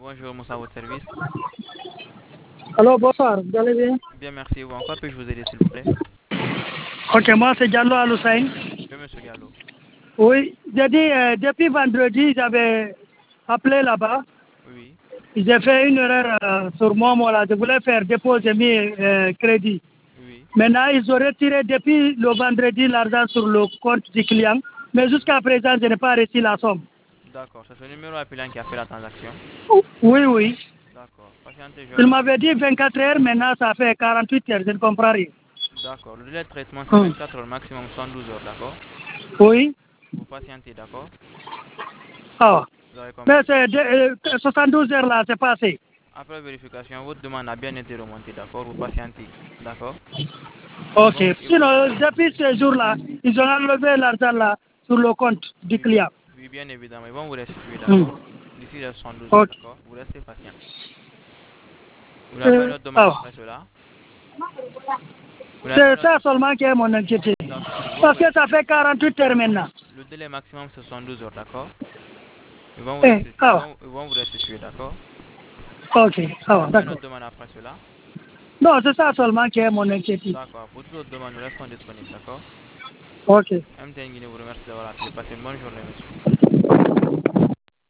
Bonjour, Moussa, à votre service. Alors, bonsoir, vous allez bien? Bien, merci. Vous, en quoi puis-je vous aider, s'il vous plaît? Ok, moi c'est Diallo Alousaïn. Oui, monsieur Gallo. Oui, j'ai dit, depuis vendredi, j'avais appelé là-bas. Oui, J'ai fait une erreur sur moi, là. Je voulais faire déposer mes crédits. oui. Maintenant, ils ont retiré depuis le vendredi l'argent sur le compte du client. Mais jusqu'à présent, je n'ai pas reçu la somme. D'accord, c'est ce numéro appelant qui a fait la transaction. Oui, oui. D'accord, patientez, je vais Il voir. m'avait dit 24 heures, maintenant ça fait 48 heures, je ne comprends rien. D'accord, le délai de traitement, c'est Hum. 24 heures, maximum 112 heures, d'accord? Oui. Vous patientez, d'accord? Ah. Vous avez Mais compris. c'est 72 heures là, c'est passé. Après vérification, votre demande a bien été remontée, d'accord? Vous patientez, d'accord? Ils Ok. vont, Sinon, depuis ce jour-là, ils ont enlevé l'argent là sur le compte du oui, client. oui, bien évidemment, ils vont vous restituer, Hmm. d'accord? D'ici les 112 heures, Ok. d'accord? Vous restez patient. Vous n'avez pas une autre demande Ah. après cela? Vous n'avez pas C'est une autre... ça seulement qui est mon inquiétude. D'accord, ils vont vous Parce que ça restituer. fait 48 heures maintenant. Le délai maximum, c'est 112 heures, d'accord? Ils vont vous Eh, restituer, ah. ils vont vous restituer, d'accord? Ok. Vous Ah, n'avez pas une d'accord. autre demande après cela? Non, c'est ça seulement qui est mon inquiétude. D'accord, pour toute autre demande, nous restons disponibles, d'accord? Ok. MTN Guinée vous remercie d'avoir appelé. Passez une bonne journée, monsieur.